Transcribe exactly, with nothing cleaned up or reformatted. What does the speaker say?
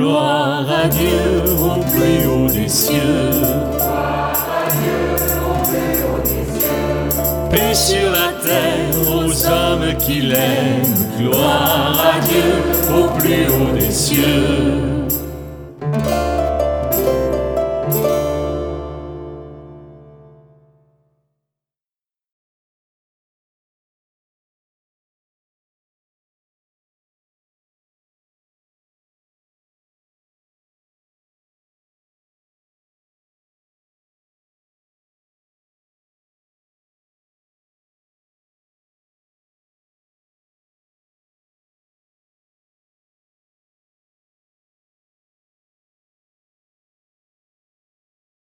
Gloire à Dieu au plus haut des cieux. Paix sur la terre aux hommes qui l'aiment. Gloire à Dieu au plus haut des cieux.